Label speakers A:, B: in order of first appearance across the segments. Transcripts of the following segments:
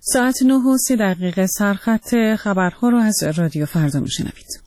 A: ساعت 9:03 سرخط خبرها رو از رادیو فردا میشنوید.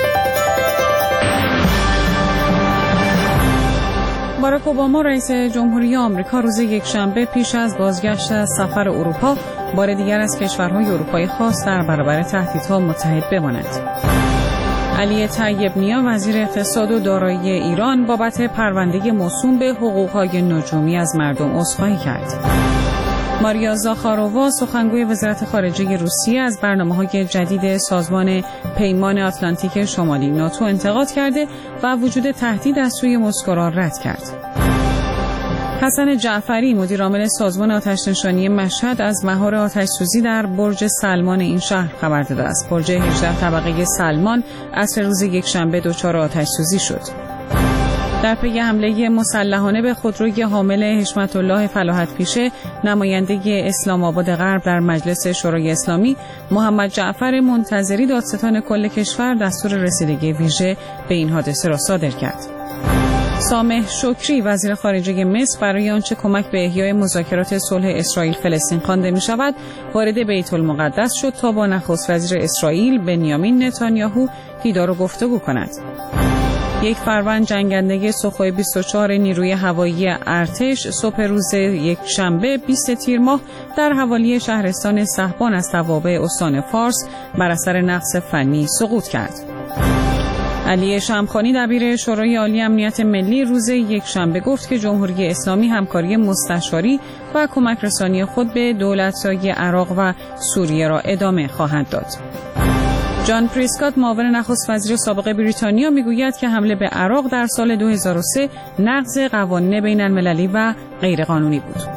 A: باراک اوباما رئیس جمهوری آمریکا روز یکشنبه پیش از بازگشت از سفر اروپا بار دیگر از کشورهای اروپایی خواست در برابر تهدیدها متحد بماند. علی طیب نیا وزیر اقتصاد و دارایی ایران بابت پرونده موسوم به حقوق‌های نجومی از مردم عذرخواهی کرد. ماریا زاخارووا سخنگوی وزارت خارجه روسیه از برنامه‌های جدید سازمان پیمان آتلانتیک شمالی ناتو انتقاد کرده و وجود تهدید از سوی مسکو را رد کرد. حسن جعفری مدیر عامل سازمان آتش‌نشانی مشهد از مهار آتش‌سوزی در برج سلمان این شهر خبر داده است. برج 18 طبقه سلمان عصر روز یکشنبه دچار آتش‌سوزی شد. در پی حمله مسلحانه به خودروی حامل حشمت الله فلاحت پیشه نماینده اسلام آباد غرب در مجلس شورای اسلامی محمد جعفر منتظری دادستان کل کشور دستور رسیدگی ویژه به این حادثه را صادر کرد. سامح شکری وزیر خارجه مصر برای آنچه کمک به احیای مذاکرات صلح اسرائیل فلسطین خوانده می شود وارد بیت المقدس شد تا با نخست وزیر اسرائیل بنیامین نتانیاهو دیدار و گفتگو کند. یک فروند جنگنده سوخوی 24 نیروی هوایی ارتش صبح روز یک شنبه 20 تیر ماه در حوالی شهرستان سحبان از توابع استان فارس بر اثر نقص فنی سقوط کرد. علی شمخانی دبیر شورای عالی امنیت ملی روز یک شنبه گفت که جمهوری اسلامی همکاری مستشاری و کمک رسانی خود به دولت‌های عراق و سوریه را ادامه خواهد داد. جان پریسکات معاون نخست وزیر سابق بریتانیا میگوید که حمله به عراق در سال 2003 نقض قوانین بین المللی و غیرقانونی بود.